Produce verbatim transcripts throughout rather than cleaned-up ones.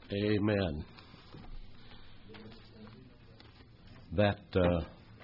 Amen. That uh,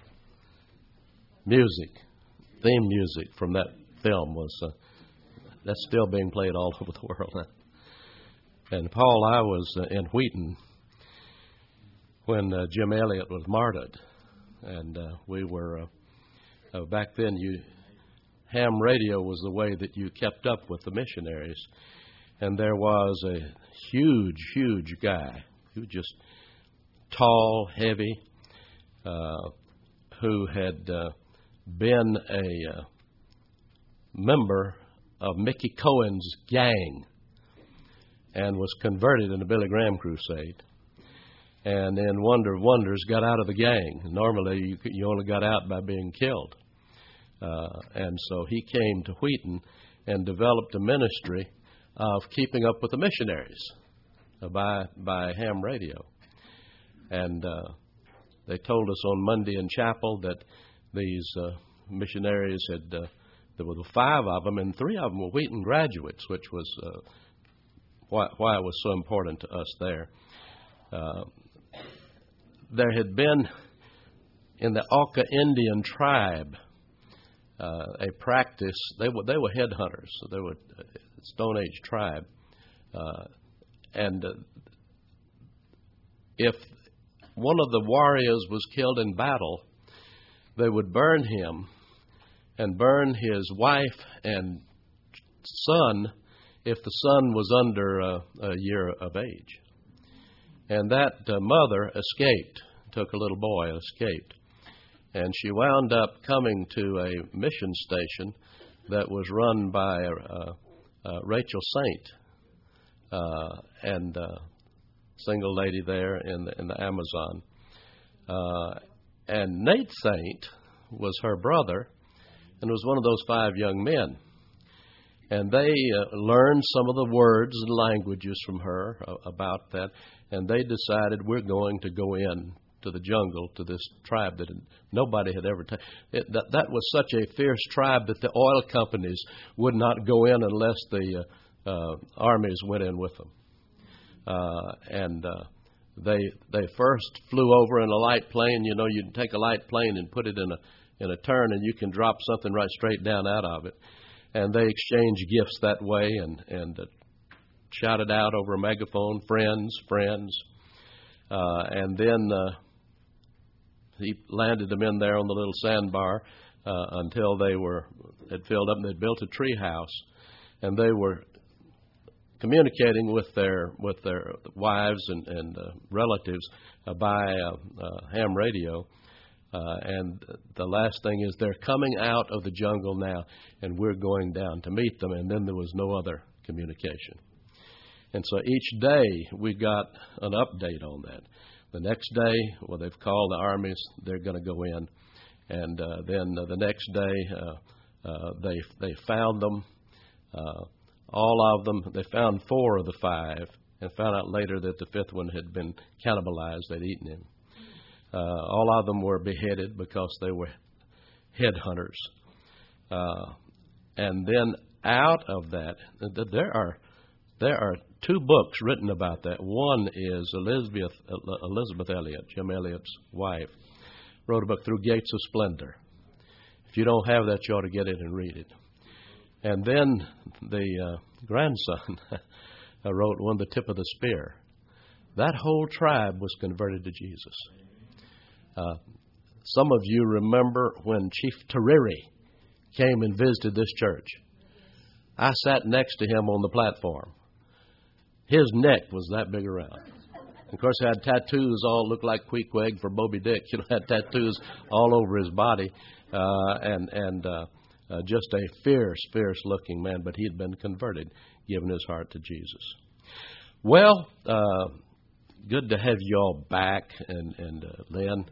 music, theme music from that film was, uh, that's still being played all over the world. And Paul, I was uh, in Wheaton when uh, Jim Elliot was martyred. And uh, we were, uh, uh, back then, you ham radio was the way that you kept up with the missionaries. And there was a huge, huge guy, who was just tall, heavy, uh, who had uh, been a uh, member of Mickey Cohen's gang and was converted in the Billy Graham crusade. And in wonder of wonders, got out of the gang. Normally, you, you only got out by being killed. Uh, and so he came to Wheaton and developed a ministry of keeping up with the missionaries uh, by by ham radio. And uh, they told us on Monday in chapel that these uh, missionaries had, uh, there were five of them, and three of them were Wheaton graduates, which was uh, why, why it was so important to us there. Uh, there had been in the Auca Indian tribe uh, a practice. They were they were headhunters. So they were a Stone Age tribe, uh, and uh, if one of the warriors was killed in battle, they would burn him and burn his wife and son if the son was under uh, a year of age. And that uh, mother escaped, took a little boy and escaped. And she wound up coming to a mission station that was run by uh, uh, Rachel Saint, uh, and uh, single lady there in the, in the Amazon. Uh, and Nate Saint was her brother and was one of those five young men. And they uh, learned some of the words and languages from her uh, about that, and they decided we're going to go in to the jungle to this tribe that had, nobody had ever taken. That, that was such a fierce tribe that the oil companies would not go in unless the uh, uh, armies went in with them. Uh, and uh, they they first flew over in a light plane. You know, you'd take a light plane and put it in a in a turn, and you can drop something right straight down out of it. And they exchanged gifts that way, and and uh, shouted out over a megaphone, "Friends, friends." Uh, and then uh, he landed them in there on the little sandbar uh, until they were had filled up, and they'd built a tree house, and they were communicating with their with their wives and, and uh, relatives uh, by uh, uh, ham radio. Uh, and the last thing is they're coming out of the jungle now, and we're going down to meet them. And then there was no other communication. And so each day we got an update on that. The next day, well, they've called the armies. They're going to go in. And uh, then uh, the next day uh, uh, they they found them. Uh, all of them, they found four of the five, and found out later that the fifth one had been cannibalized. They'd eaten him. Uh, all of them were beheaded because they were headhunters. Uh, and then out of that, there are there are two books written about that. One is Elizabeth Elizabeth Elliot, Jim Elliot's wife, wrote a book, Through Gates of Splendor. If you don't have that, you ought to get it and read it. And then the uh, grandson wrote one, The Tip of the Spear. That whole tribe was converted to Jesus. Uh, some of you remember when Chief Tariri came and visited this church. I sat next to him on the platform. His neck was that big around. Of course, he had tattoos all looked like Queequeg for Moby Dick. You know, had tattoos all over his body, uh, and and uh, uh, just a fierce, fierce-looking man. But he had been converted, given his heart to Jesus. Well, uh, good to have you all back, and and uh, Lynn,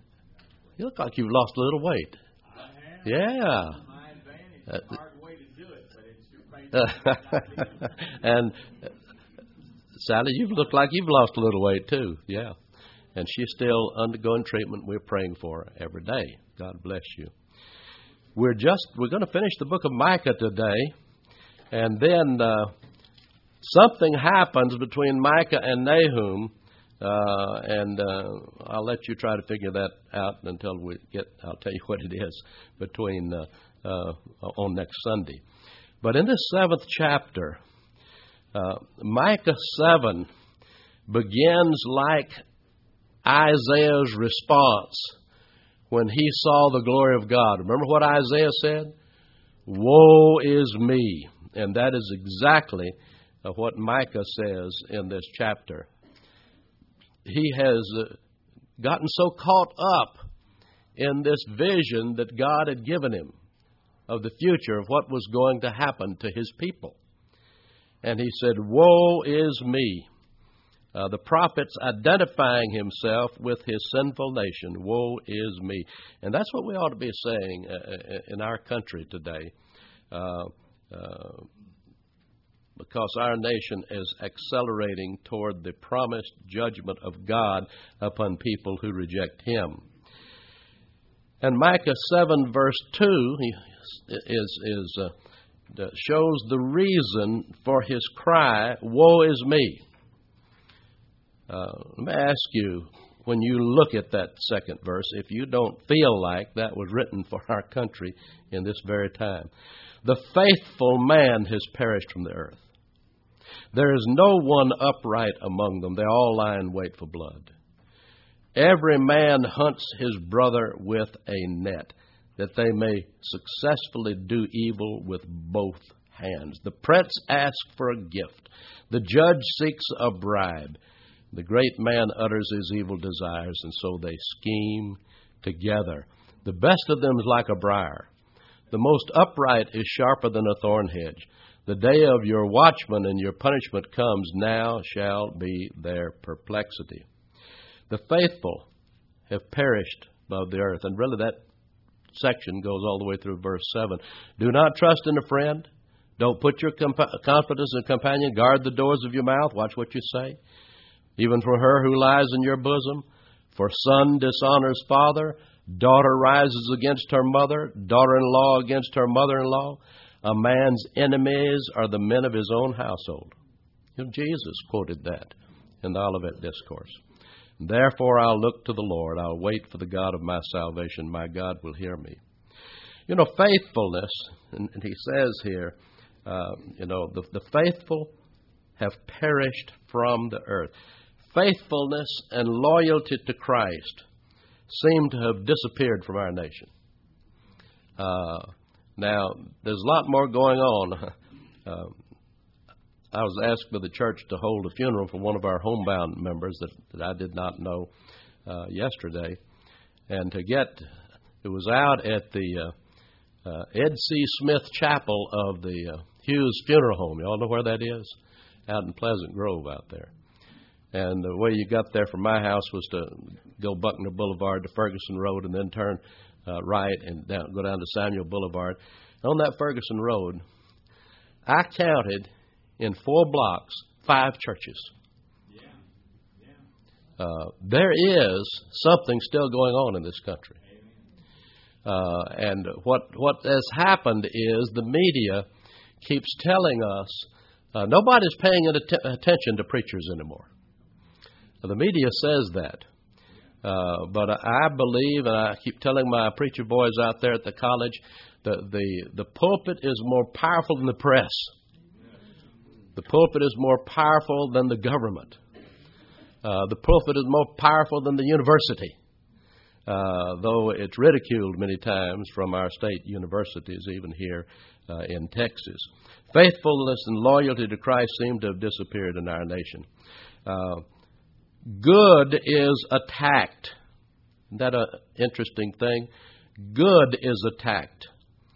you look like you've lost a little weight. I have. Yeah. My advantage. It's a hard way to do it, but it's your favorite. And uh, Sally, you look like you've lost a little weight too. Yeah. And she's still undergoing treatment. We're praying for her every day. God bless you. We're just we're going to finish the book of Micah today, and then uh, something happens between Micah and Nahum, uh, and uh, I'll let you try to figure that out until we get, I'll tell you what it is between uh, uh, on next Sunday. But in this seventh chapter, uh, Micah seven begins like Isaiah's response when he saw the glory of God. Remember what Isaiah said? Woe is me. And that is exactly what Micah says in this chapter. He has gotten so caught up in this vision that God had given him of the future, of what was going to happen to his people. And he said, woe is me. Uh, the prophet's identifying himself with his sinful nation. Woe is me. And that's what we ought to be saying uh, in our country today. Uh, uh, because our nation is accelerating toward the promised judgment of God upon people who reject him. And Micah seven verse two is, is uh, shows the reason for his cry, woe is me. Uh, let me ask you, when you look at that second verse, if you don't feel like that was written for our country in this very time. The faithful man has perished from the earth. There is no one upright among them. They all lie in wait for blood. Every man hunts his brother with a net, that they may successfully do evil with both hands. The prince asks for a gift. The judge seeks a bribe. The great man utters his evil desires, and so they scheme together. The best of them is like a briar. The most upright is sharper than a thorn hedge. The day of your watchman and your punishment comes. Now shall be their perplexity. The faithful have perished above the earth. And really that section goes all the way through verse seven. Do not trust in a friend. Don't put your comp- confidence in a companion. Guard the doors of your mouth. Watch what you say. Even for her who lies in your bosom. For son dishonors father. Daughter rises against her mother. Daughter-in-law against her mother-in-law. A man's enemies are the men of his own household. You know, Jesus quoted that in the Olivet Discourse. Therefore I'll look to the Lord. I'll wait for the God of my salvation. My God will hear me. You know, faithfulness, and, and he says here, uh, you know, the, the faithful have perished from the earth. Faithfulness and loyalty to Christ seem to have disappeared from our nation. Uh, now, there's a lot more going on. Uh, I was asked by the church to hold a funeral for one of our homebound members that, that I did not know uh, yesterday. And to get, it was out at the uh, uh, Ed C. Smith Chapel of the uh, Hughes Funeral Home. You all know where that is? Out in Pleasant Grove out there. And the way you got there from my house was to go Buckner Boulevard to Ferguson Road and then turn uh, right and down, go down to Samuel Boulevard. On that Ferguson Road, I counted in four blocks five churches. Yeah. Yeah. Uh, there is something still going on in this country. Uh, and what what has happened is the media keeps telling us uh, nobody's paying att- attention to preachers anymore. The media says that. Uh, but I believe, and I keep telling my preacher boys out there at the college, the, the, the pulpit is more powerful than the press. The pulpit is more powerful than the government. Uh, the pulpit is more powerful than the university, uh, though it's ridiculed many times from our state universities, even here uh, in Texas. Faithfulness and loyalty to Christ seem to have disappeared in our nation. Uh, Good is attacked. Isn't that an interesting thing? Good is attacked.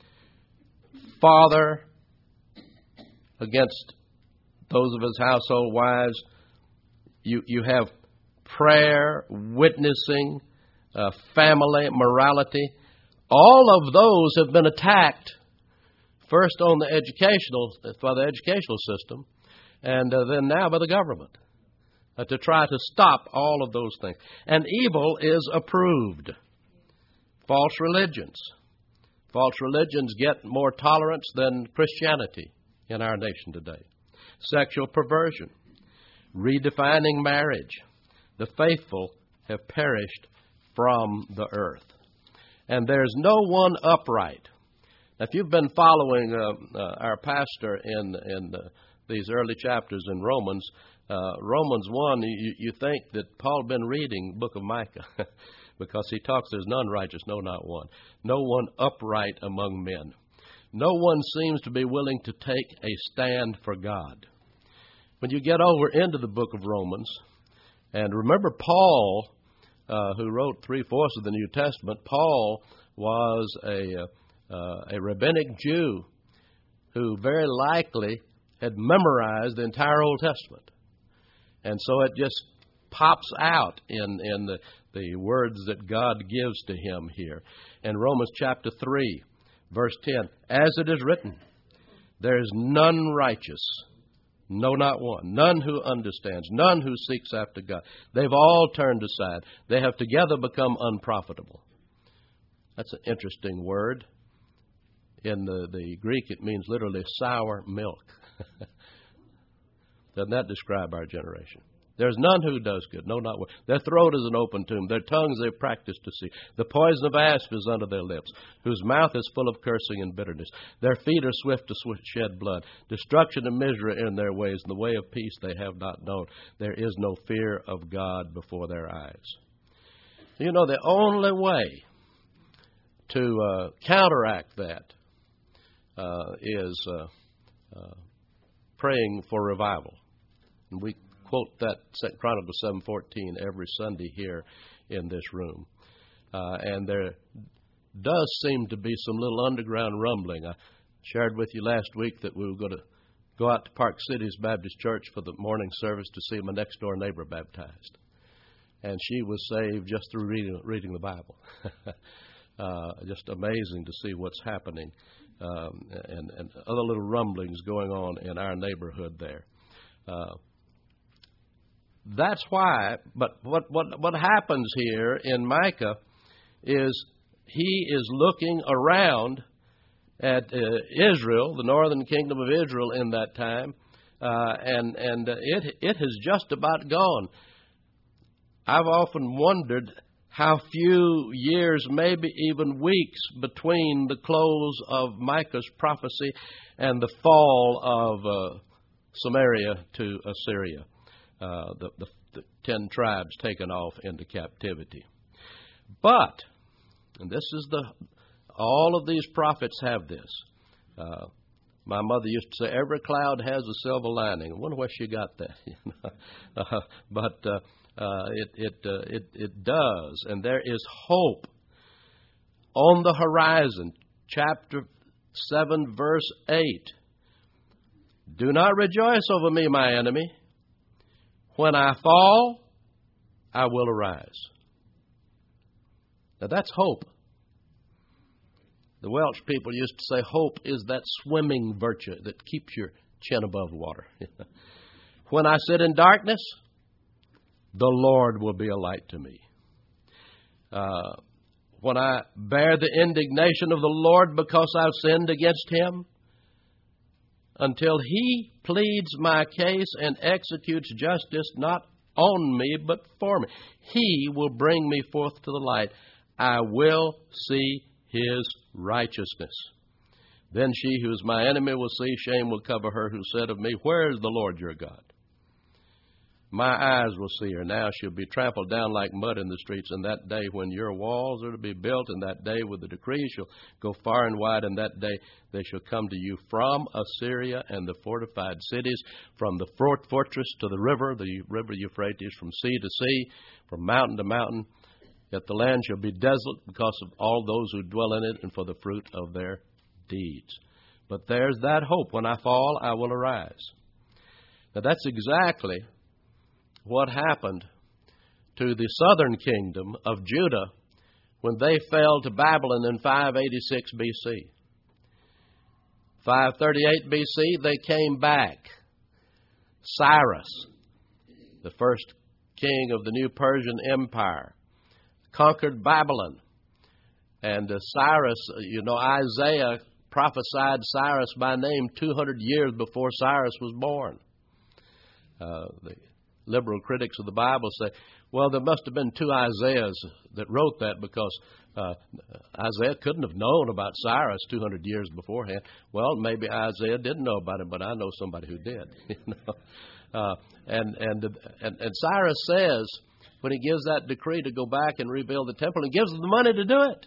Father against those of his household wives. You, you have prayer, witnessing, uh, family, morality. All of those have been attacked. First on the educational, by the educational system, and uh, then now by the government. Uh, to try to stop all of those things. And evil is approved. False religions. False religions get more tolerance than Christianity in our nation today. sexual perversion, redefining marriage. The faithful have perished from the earth. And there's no one upright. Now, if you've been following uh, uh, our pastor in, in uh, these early chapters in Romans, uh, Romans one, you, you think that Paul had been reading the book of Micah because he talks, there's none righteous, no, not one. No one upright among men. No one seems to be willing to take a stand for God. When you get over into the book of Romans, and remember Paul, uh, who wrote three-fourths of the New Testament, Paul was a, uh, a rabbinic Jew who very likely had memorized the entire Old Testament. And so it just pops out in, in the, the words that God gives to him here. In Romans chapter three, verse ten, as it is written, there is none righteous, no, not one, none who understands, none who seeks after God. They've all turned aside. They have together become unprofitable. That's an interesting word. In the, the Greek, it means literally sour milk. Doesn't that describe our generation? There's none who does good, no, not one. Their throat is an open tomb. Their tongues they've practiced to see. The poison of asp is under their lips, whose mouth is full of cursing and bitterness. Their feet are swift to shed blood. Destruction and misery are in their ways, and the way of peace they have not known. There is no fear of God before their eyes. You know, the only way to uh, counteract that uh, is uh, uh, praying for revival. And we quote that Second Chronicles seven fourteen every Sunday here in this room. Uh, and there does seem to be some little underground rumbling. I shared with you last week that we were going to go out to Park Cities Baptist Church for the morning service to see my next-door neighbor baptized. And she was saved just through reading, reading the Bible. uh, just amazing to see what's happening um, and, and other little rumblings going on in our neighborhood there. Uh, That's why, but what, what, what happens here in Micah is he is looking around at uh, Israel, the northern kingdom of Israel in that time, uh, and, and it, it has just about gone. I've often wondered how few years, maybe even weeks, between the close of Micah's prophecy and the fall of uh, Samaria to Assyria. Uh, the, the, the ten tribes taken off into captivity. But, and this is the, all of these prophets have this. Uh, my mother used to say, every cloud has a silver lining. I wonder where she got that. uh, but uh, uh, it, it, uh, it, it does, and there is hope on the horizon. Chapter seven, verse eight. Do not rejoice over me, my enemy. When I fall, I will arise. Now that's hope. The Welsh people used to say hope is that swimming virtue that keeps your chin above water. When I sit in darkness, the Lord will be a light to me. Uh, when I bear the indignation of the Lord because I've sinned against Him, until He pleads my case and executes justice not on me but for me. He will bring me forth to the light. I will see His righteousness. Then she who is my enemy will see, shame will cover her who said of me, where is the Lord your God? My eyes will see her. Now she'll be trampled down like mud in the streets. And that day when your walls are to be built, and that day with the decree shall go far and wide, and that day they shall come to you from Assyria and the fortified cities, from the fort fortress to the river, the river Euphrates, from sea to sea, from mountain to mountain. Yet the land shall be desolate because of all those who dwell in it, and for the fruit of their deeds. But there's that hope. When I fall, I will arise. Now that's exactly what happened to the southern kingdom of Judah when they fell to Babylon in five eighty-six B C. five thirty-eight B C, they came back. Cyrus, the first king of the new Persian Empire, conquered Babylon. And uh, Cyrus, you know, Isaiah prophesied Cyrus by name two hundred years before Cyrus was born. Uh, the liberal critics of the Bible say, well, there must have been two Isaiahs that wrote that because uh, Isaiah couldn't have known about Cyrus two hundred years beforehand. Well, maybe Isaiah didn't know about him, but I know somebody who did. You know? uh, and, and, and, and Cyrus says, when he gives that decree to go back and rebuild the temple, he gives them the money to do it.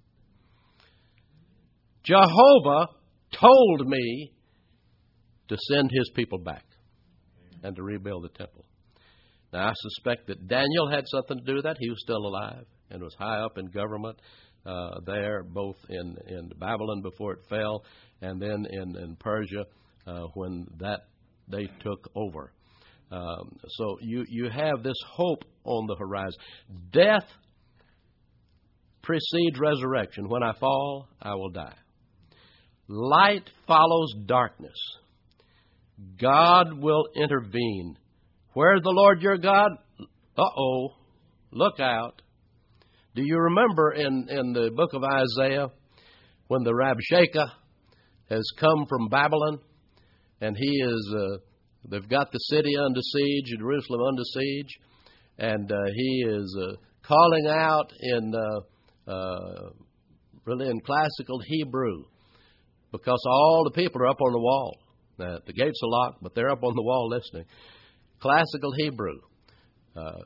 Jehovah told me to send his people back and to rebuild the temple. Now, I suspect that Daniel had something to do with that. He was still alive and was high up in government uh, there, both in, in Babylon before it fell and then in, in Persia uh, when that they took over. Um, so you, you have this hope on the horizon. Death precedes resurrection. When I fall, I will die. Light follows darkness. God will intervene. Where's the Lord your God? Uh-oh, look out. Do you remember in, in the book of Isaiah when the Rabshakeh has come from Babylon and he is, uh, they've got the city under siege, Jerusalem under siege, and uh, he is uh, calling out in, uh, uh, really in classical Hebrew because all the people are up on the wall. Now, the gates are locked, but they're up on the wall listening. Classical Hebrew. Uh,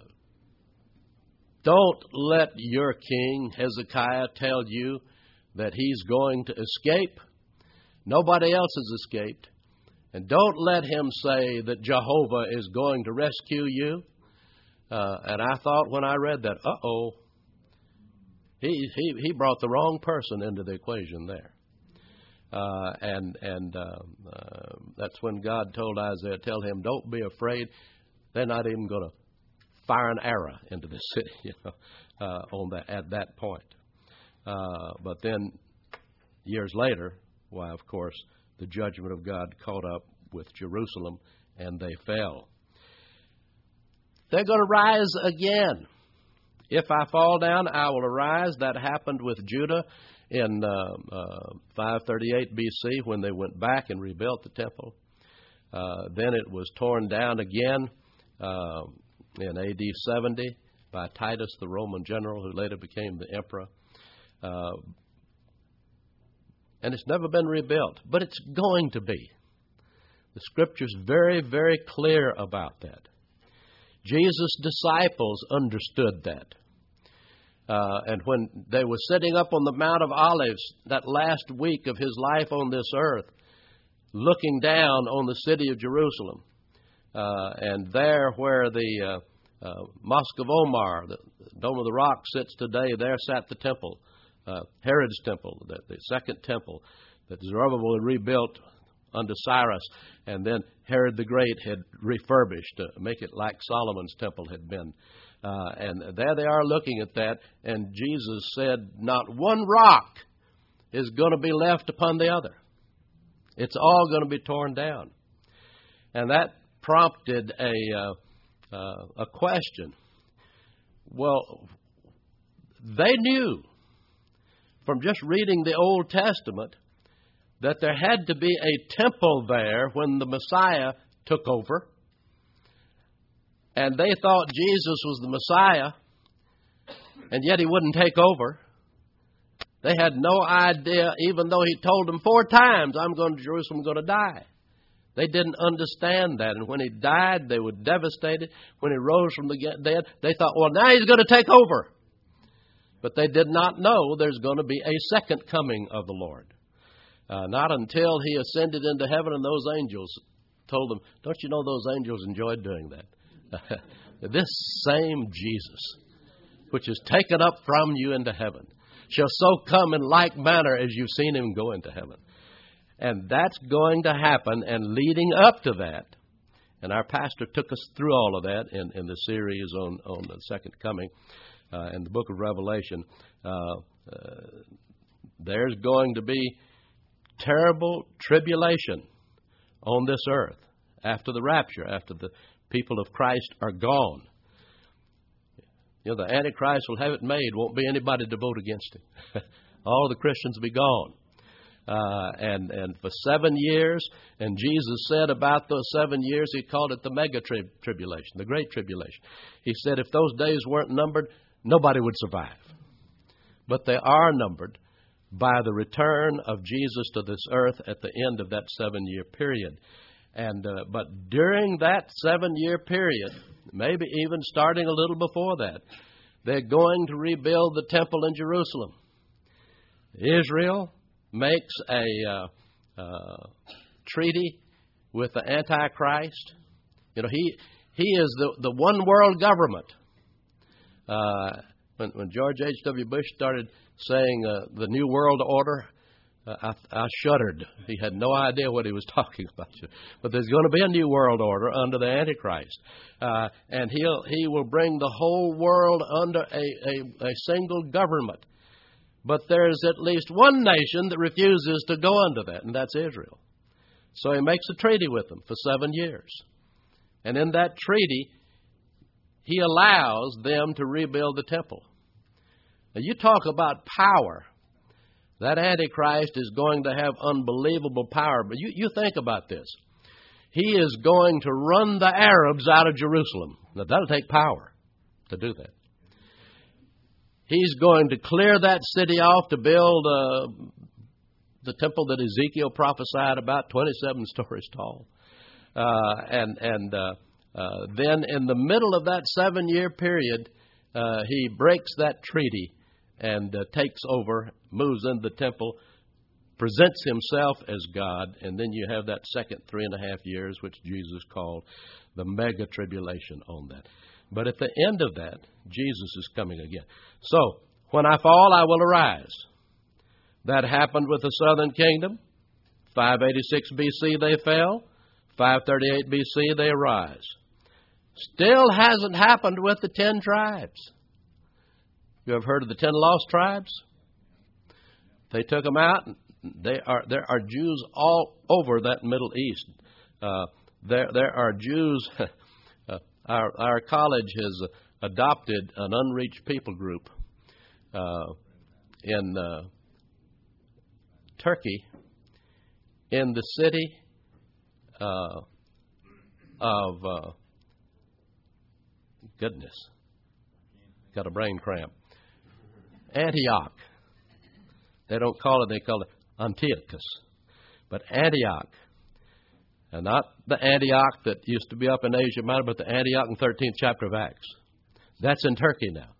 don't let your king, Hezekiah, tell you that he's going to escape. Nobody else has escaped. And don't let him say that Jehovah is going to rescue you. Uh, and I thought when I read that, uh-oh, he, he, he brought the wrong person into the equation there. Uh, and and uh, uh, that's when God told Isaiah, tell him, don't be afraid. They're not even going to fire an arrow into the city, you know, uh, on that, at that point. Uh, but then years later, why, of course, the judgment of God caught up with Jerusalem, and they fell. They're going to rise again. If I fall down, I will arise. That happened with Judah in uh, uh, five thirty-eight B C when they went back and rebuilt the temple. Uh, then it was torn down again uh, in A D seventy by Titus, the Roman general, who later became the emperor. Uh, and it's never been rebuilt, but it's going to be. The Scripture's very, very clear about that. Jesus' disciples understood that. Uh, and when they were sitting up on the Mount of Olives that last week of his life on this earth, looking down on the city of Jerusalem, uh, and there where the uh, uh, Mosque of Omar, the Dome of the Rock, sits today, there sat the temple, uh, Herod's temple, the, the second temple that Zerubbabel had rebuilt under Cyrus, and then Herod the Great had refurbished to make it like Solomon's temple had been. Uh, and there they are looking at that, and Jesus said, not one rock is going to be left upon the other. It's all going to be torn down. And that prompted a, uh, uh, a question. Well, they knew from just reading the Old Testament that there had to be a temple there when the Messiah took over. And they thought Jesus was the Messiah, and yet he wouldn't take over. They had no idea, even though he told them four times, I'm going to Jerusalem, I'm going to die. They didn't understand that. And when he died, they were devastated. When he rose from the dead, they thought, well, now he's going to take over. But they did not know there's going to be a second coming of the Lord. Uh, not until he ascended into heaven and those angels told them, don't you know those angels enjoyed doing that? This same Jesus, which is taken up from you into heaven, shall so come in like manner as you've seen him go into heaven. And that's going to happen, and leading up to that, and our pastor took us through all of that in, in the series on, on the second coming uh, in the book of Revelation. Uh, uh, there's going to be terrible tribulation on this earth after the rapture, after the people of Christ are gone. You know, the Antichrist will have it made. Won't be anybody to vote against him. All the Christians will be gone. Uh, and, and for seven years, and Jesus said about those seven years, He called it the mega tri- tribulation, the great tribulation. He said if those days weren't numbered, nobody would survive. But they are numbered by the return of Jesus to this earth at the end of that seven-year period. And uh, but during that seven-year period, maybe even starting a little before that, they're going to rebuild the temple in Jerusalem. Israel makes a uh, uh, treaty with the Antichrist. You know, he he is the, the one world government. Uh, when, when George H W. Bush started saying uh, the New World Order, uh, I, I shuddered. He had no idea what he was talking about. But there's going to be a New World Order under the Antichrist. Uh, and he'll, he will bring the whole world under a, a, a single government. But there's at least one nation that refuses to go under that, and that's Israel. So he makes a treaty with them for seven years. And in that treaty, he allows them to rebuild the temple. Now, you talk about power. That Antichrist is going to have unbelievable power. But you, you think about this. He is going to run the Arabs out of Jerusalem. Now, that'll take power to do that. He's going to clear that city off to build uh, the temple that Ezekiel prophesied about, twenty-seven stories tall. Uh, and and uh, uh, then in the middle of that seven-year period, uh, he breaks that treaty and uh, takes over, moves into the temple, presents himself as God, and then you have that second three and a half years, which Jesus called the mega tribulation on that. But at the end of that, Jesus is coming again. So, when I fall, I will arise. That happened with the southern kingdom. five eighty-six B C they fell. five thirty-eight B C they arise. Still hasn't happened with the ten tribes. You ever heard of the ten lost tribes? They took them out. They are there are Jews all over that Middle East. Uh, there there are Jews. Our, our college has adopted an unreached people group uh, in uh, Turkey, in the city uh, of, uh, goodness, got a brain cramp, Antioch. They don't call it, they call it Antiochus, but Antioch. And not the Antioch that used to be up in Asia Minor, but the Antioch in the thirteenth chapter of Acts. That's in Turkey now.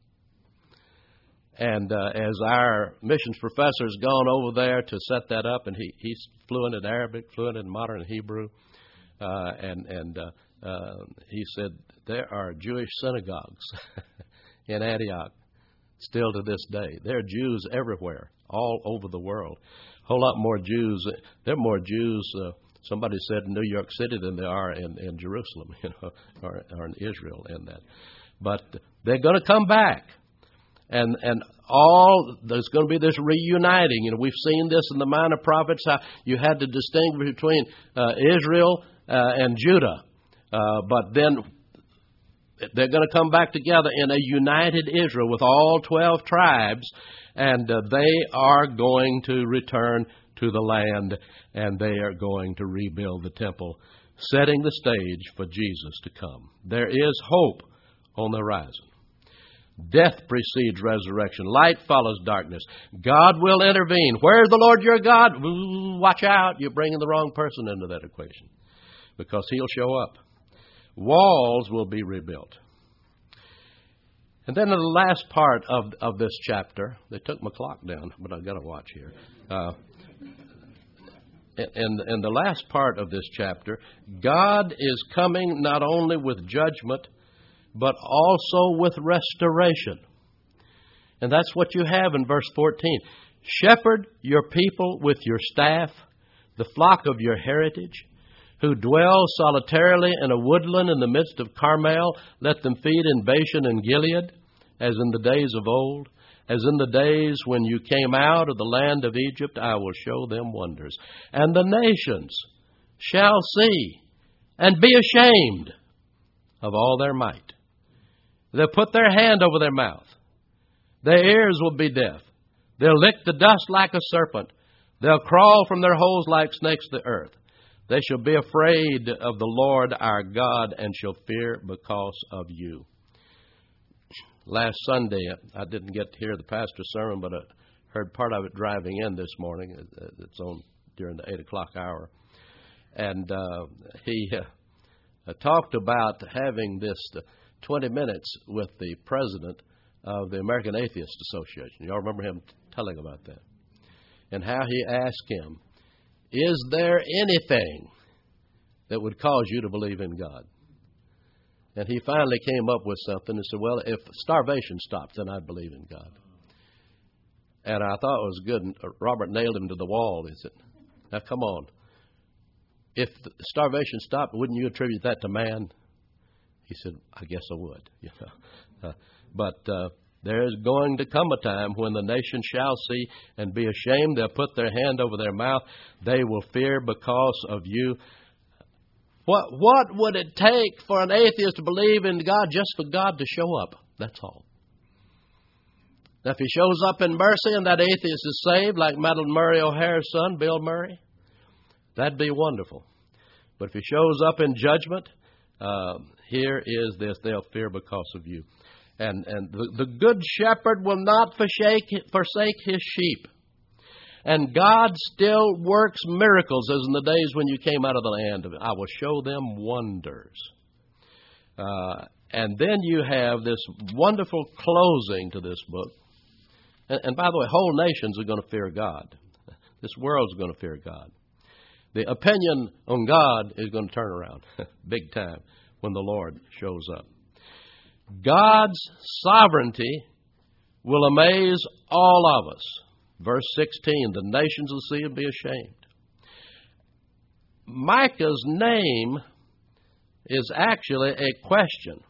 And uh, as our missions professor's gone over there to set that up, and he, he's fluent in Arabic, fluent in modern Hebrew, uh, and, and uh, uh, he said there are Jewish synagogues in Antioch still to this day. There are Jews everywhere, all over the world. A whole lot more Jews. There are more Jews uh, somebody said in New York City than there are in, in Jerusalem, you know, or, or in Israel in that. But they're going to come back. And and all, there's going to be this reuniting. You know, we've seen this in the Minor Prophets, how you had to distinguish between uh, Israel uh, and Judah. Uh, but then they're going to come back together in a united Israel with all twelve tribes, and uh, they are going to return to the land, and they are going to rebuild the temple, setting the stage for Jesus to come. There is hope on the horizon. Death precedes resurrection. Light follows darkness. God will intervene. Where's the Lord your God? Ooh, watch out. You're bringing the wrong person into that equation, because He'll show up. Walls will be rebuilt. And then in the last part of, of this chapter, they took my clock down, but I've got to watch here. Uh, In, in the last part of this chapter, God is coming not only with judgment, but also with restoration. And that's what you have in verse fourteen. Shepherd your people with your staff, the flock of your heritage, who dwell solitarily in a woodland in the midst of Carmel. Let them feed in Bashan and Gilead, as in the days of old. As in the days when you came out of the land of Egypt, I will show them wonders. And the nations shall see and be ashamed of all their might. They'll put their hand over their mouth. Their ears will be deaf. They'll lick the dust like a serpent. They'll crawl from their holes like snakes to the earth. They shall be afraid of the Lord our God and shall fear because of you. Last Sunday, I didn't get to hear the pastor's sermon, but I heard part of it driving in this morning. It's on during the eight o'clock hour. And uh, he uh, talked about having this twenty minutes with the president of the American Atheist Association. Y'all remember him telling about that? And how he asked him, is there anything that would cause you to believe in God? And he finally came up with something and said, well, if starvation stops, then I'd believe in God. And I thought it was good. And Robert nailed him to the wall. He said, now come on. If starvation stopped, wouldn't you attribute that to man? He said, I guess I would. You know. uh, but uh, there is going to come a time when the nation shall see and be ashamed. They'll put their hand over their mouth. They will fear because of you. What what would it take for an atheist to believe in God? Just for God to show up. That's all. Now, if he shows up in mercy and that atheist is saved, like Madeline Murray O'Hare's son, Bill Murray, that'd be wonderful. But if he shows up in judgment, uh, here is this: they'll fear because of you. And and the, the good shepherd will not forsake forsake his sheep. And God still works miracles as in the days when you came out of the land of it. I will show them wonders. Uh, and then you have this wonderful closing to this book. And, and by the way, whole nations are going to fear God. This world's going to fear God. The opinion on God is going to turn around big time when the Lord shows up. God's sovereignty will amaze all of us. Verse sixteen, the nations will see and be ashamed. Micah's name is actually a question.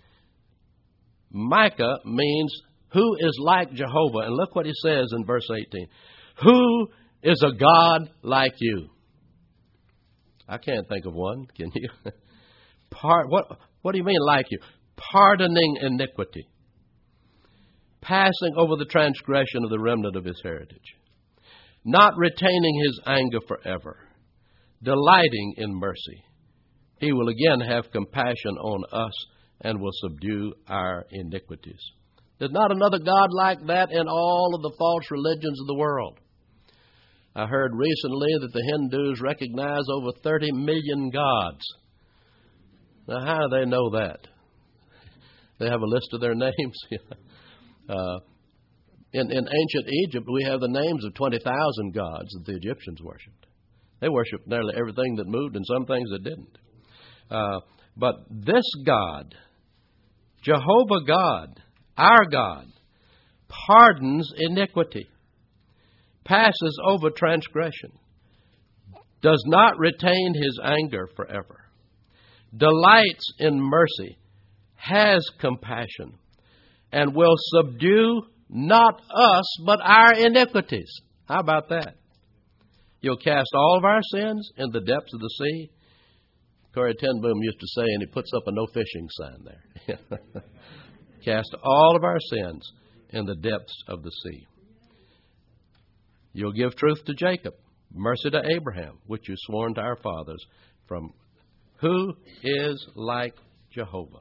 Micah means who is like Jehovah. And look what he says in verse eighteen. Who is a God like you? I can't think of one, can you? Part, what, what do you mean like you? Pardoning iniquity. Passing over the transgression of the remnant of his heritage, not retaining his anger forever, delighting in mercy. He will again have compassion on us and will subdue our iniquities. There's not another God like that in all of the false religions of the world. I heard recently that the Hindus recognize over thirty million gods. Now, how do they know that? They have a list of their names. Uh, in, in ancient Egypt, we have the names of twenty thousand gods that the Egyptians worshipped. They worshipped nearly everything that moved and some things that didn't. Uh, but this God, Jehovah God, our God, pardons iniquity, passes over transgression, does not retain his anger forever, delights in mercy, has compassion, and will subdue not us, but our iniquities. How about that? You'll cast all of our sins in the depths of the sea. Corrie ten Boom used to say, and he puts up a no fishing sign there. Cast all of our sins in the depths of the sea. You'll give truth to Jacob, mercy to Abraham, which you sworn to our fathers, from who is like Jehovah.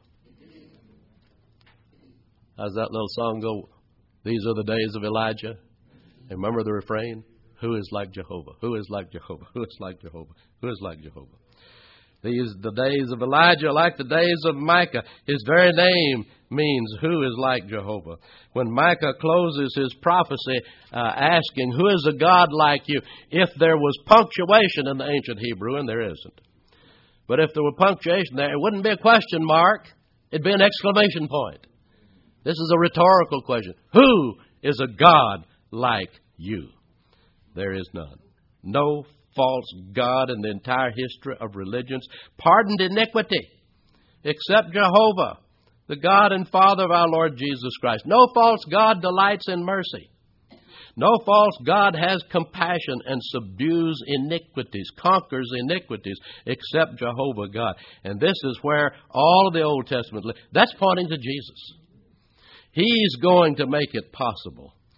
How's that little song go? These are the days of Elijah. And remember the refrain? Who is like Jehovah? Who is like Jehovah? Who is like Jehovah? Who is like Jehovah? These the days of Elijah, like the days of Micah. His very name means who is like Jehovah. When Micah closes his prophecy uh, asking, who is a God like you? If there was punctuation in the ancient Hebrew, and there isn't. But if there were punctuation there, it wouldn't be a question mark. It'd be an exclamation point. This is a rhetorical question. Who is a God like you? There is none. No false God in the entire history of religions pardoned iniquity except Jehovah, the God and Father of our Lord Jesus Christ. No false God delights in mercy. No false God has compassion and subdues iniquities, conquers iniquities, except Jehovah God. And this is where all of the Old Testament, that's pointing to Jesus. He's going to make it possible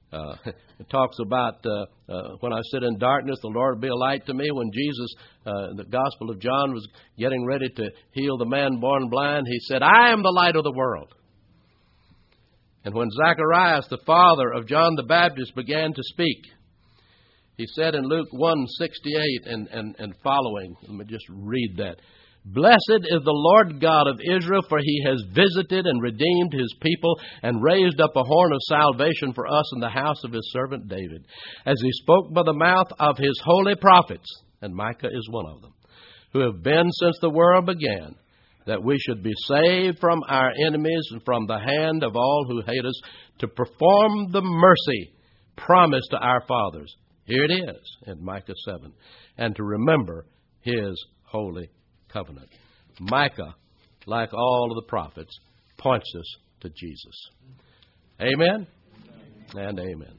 Uh, it talks about uh, uh, when I sit in darkness, the Lord will be a light to me. When Jesus, uh, the Gospel of John, was getting ready to heal the man born blind, he said, I am the light of the world. And when Zacharias, the father of John the Baptist, began to speak, he said in Luke one sixty-eight and, and, and following, let me just read that. Blessed is the Lord God of Israel, for he has visited and redeemed his people and raised up a horn of salvation for us in the house of his servant David, as he spoke by the mouth of his holy prophets, and Micah is one of them, who have been since the world began, that we should be saved from our enemies and from the hand of all who hate us, to perform the mercy promised to our fathers. Here it is in Micah seven, and to remember his holy covenant. Micah, like all of the prophets, points us to Jesus. Amen and amen.